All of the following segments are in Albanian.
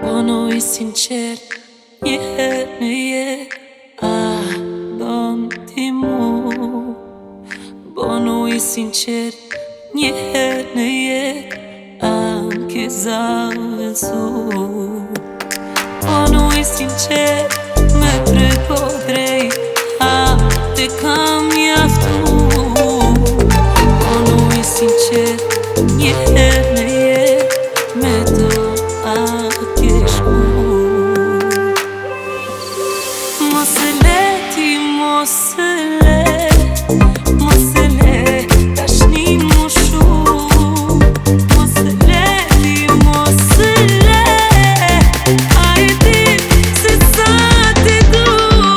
Bunui sincer, je a dontimu. Bunui sincer, je anche zavensu. Bunui sincer, me prepodrej a te kam jaftu. Bunui sincer, je me do a keshku. Mosele, tashni mushu. Mosele, ajde se sad idu.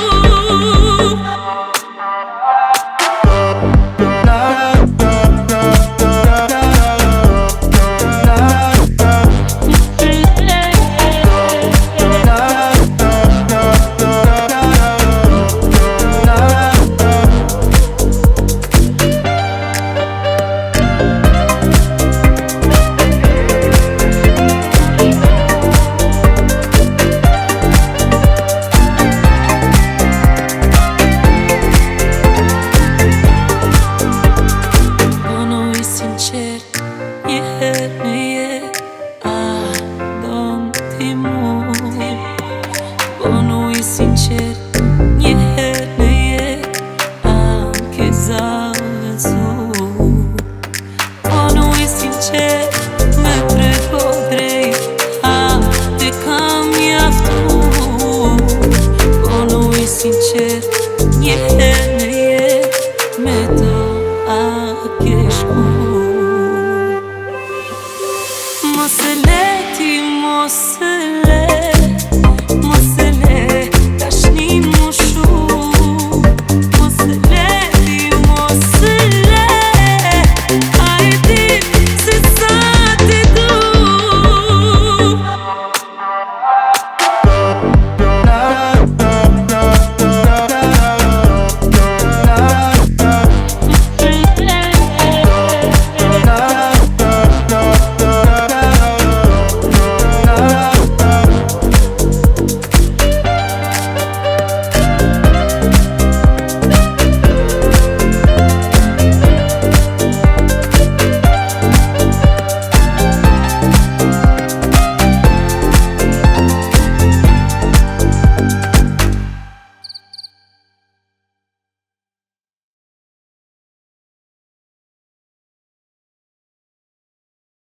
Bunui sincer, je anche zavensu. Bunui sincer, me prepodrej a te kam jaftu. Bunui sincer, je me do a keshku. Mosele.